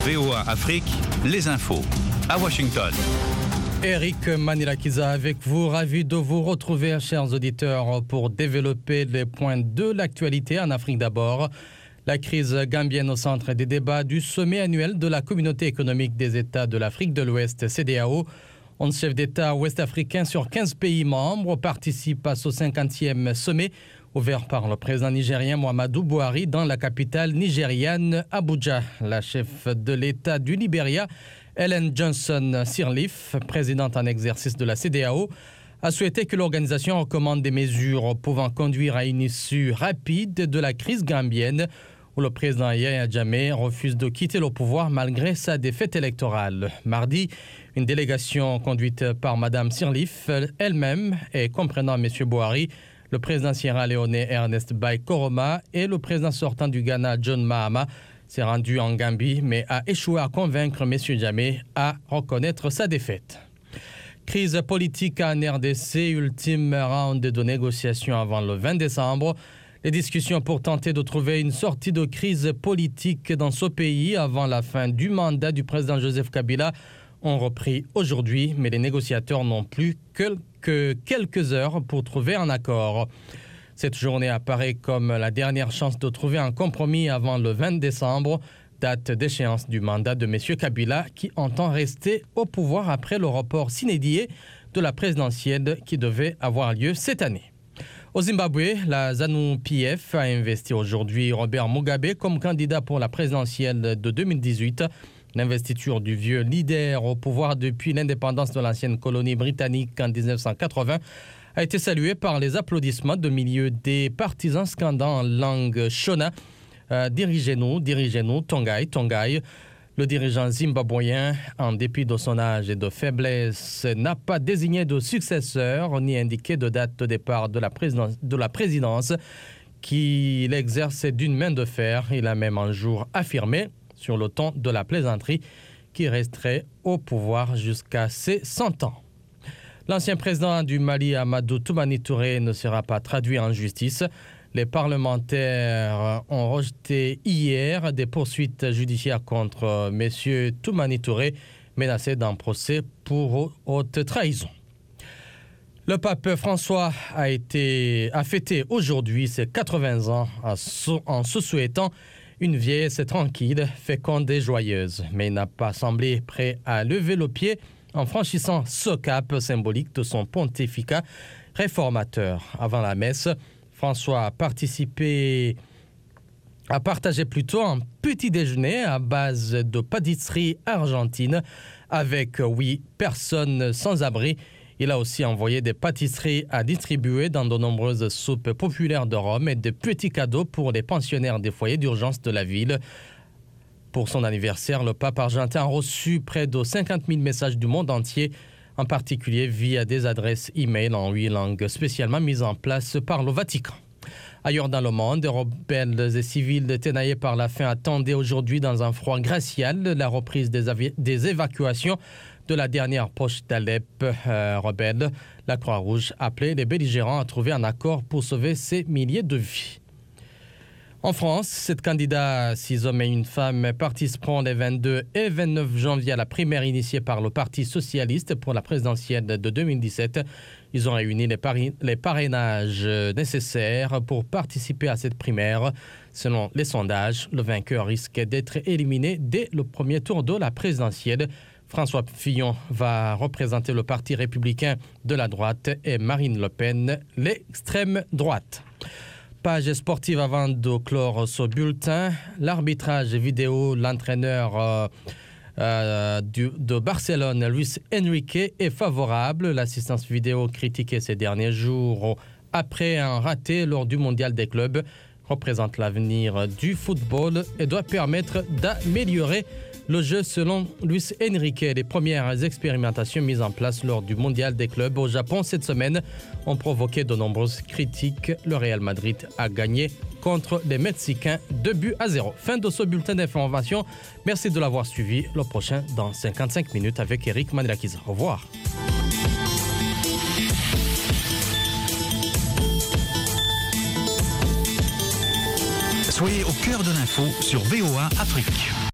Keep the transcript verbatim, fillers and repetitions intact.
V O A Afrique, les infos, à Washington. Eric Manilakiza avec vous, ravi de vous retrouver, chers auditeurs, pour développer les points de l'actualité en Afrique d'abord. La crise gambienne au centre des débats du sommet annuel de la Communauté économique des États de l'Afrique de l'Ouest, C D A O. onze chefs d'État ouest-africains sur quinze pays membres participent à ce cinquantième sommet ouvert par le président nigérien Muhammadu Buhari dans la capitale nigériane Abuja. La chef de l'État du Libéria, Ellen Johnson Sirleaf, présidente en exercice de la C D A O, a souhaité que l'organisation recommande des mesures pouvant conduire à une issue rapide de la crise gambienne, où le président Yahya Jammeh refuse de quitter le pouvoir malgré sa défaite électorale. Mardi, une délégation conduite par Mme Sirleaf elle-même et comprenant M. Buhari, le président sierra-léonais Ernest Bai Koroma et le président sortant du Ghana John Mahama s'est rendu en Gambie mais a échoué à convaincre M. Jammeh à reconnaître sa défaite. Crise politique en R D C, ultime round de négociations avant le vingt décembre. Les discussions pour tenter de trouver une sortie de crise politique dans ce pays avant la fin du mandat du président Joseph Kabila ont repris aujourd'hui, mais les négociateurs n'ont plus que, que quelques heures pour trouver un accord. Cette journée apparaît comme la dernière chance de trouver un compromis avant le vingt décembre, date d'échéance du mandat de M. Kabila, qui entend rester au pouvoir après le report sine die de la présidentielle qui devait avoir lieu cette année. Au Zimbabwe, la ZANU-P F a investi aujourd'hui Robert Mugabe comme candidat pour la présidentielle de deux mille dix-huit. L'investiture du vieux leader au pouvoir depuis l'indépendance de l'ancienne colonie britannique en dix-neuf cent quatre-vingts a été saluée par les applaudissements de milieu des partisans scandant en langue shona euh, « Dirigez-nous, dirigez-nous, Tongai, Tongai ». Le dirigeant zimbabwéen, en dépit de son âge et de faiblesse, n'a pas désigné de successeur ni indiqué de date de départ de la présidence, de la présidence qu'il exerce d'une main de fer. Il a même un jour affirmé, sur le ton de la plaisanterie, qu'il resterait au pouvoir jusqu'à ses cent ans. L'ancien président du Mali, Amadou Toumani Touré, ne sera pas traduit en justice. Les parlementaires ont rejeté hier des poursuites judiciaires contre M. Toumani Touré, menacé d'un procès pour haute trahison. Le pape François a, été, a fêté aujourd'hui ses quatre-vingts ans en se souhaitant une vieillesse tranquille, féconde et joyeuse. Mais il n'a pas semblé prêt à lever le pied en franchissant ce cap symbolique de son pontificat réformateur. Avant la messe, François a participé, a partagé plutôt un petit déjeuner à base de pâtisserie argentine avec huit personnes sans abri. Il a aussi envoyé des pâtisseries à distribuer dans de nombreuses soupes populaires de Rome et de petits cadeaux pour les pensionnaires des foyers d'urgence de la ville. Pour son anniversaire, le pape argentin a reçu près de cinquante mille messages du monde entier, en particulier via des adresses e-mail en huit langues spécialement mises en place par le Vatican. Ailleurs dans le monde, des rebelles et civils ténaillés par la faim attendaient aujourd'hui dans un froid glacial la reprise des, avi- des évacuations de la dernière poche d'Alep euh, rebelle. La Croix-Rouge appelait les belligérants à trouver un accord pour sauver ces milliers de vies. En France, sept candidats, six hommes et une femme, participeront les vingt-deux et vingt-neuf janvier à la primaire initiée par le Parti socialiste pour la présidentielle de deux mille dix-sept. Ils ont réuni les, pari- les parrainages nécessaires pour participer à cette primaire. Selon les sondages, le vainqueur risque d'être éliminé dès le premier tour de la présidentielle. François Fillon va représenter le Parti républicain de la droite et Marine Le Pen, l'extrême droite. Page sportive avant de clore ce bulletin. L'arbitrage vidéo, l'entraîneur euh, euh, du, de Barcelone, Luis Enrique, est favorable. L'assistance vidéo critiquée ces derniers jours après un raté lors du mondial des clubs représente l'avenir du football et doit permettre d'améliorer le jeu selon Luis Enrique. Les premières expérimentations mises en place lors du mondial des clubs au Japon cette semaine ont provoqué de nombreuses critiques. Le Real Madrid a gagné contre les Mexicains deux buts à zéro. Fin de ce bulletin d'information. Merci de l'avoir suivi. Le prochain dans cinquante-cinq minutes avec Eric Manilakiza. Au revoir. Soyez au cœur de l'info sur V O A Afrique.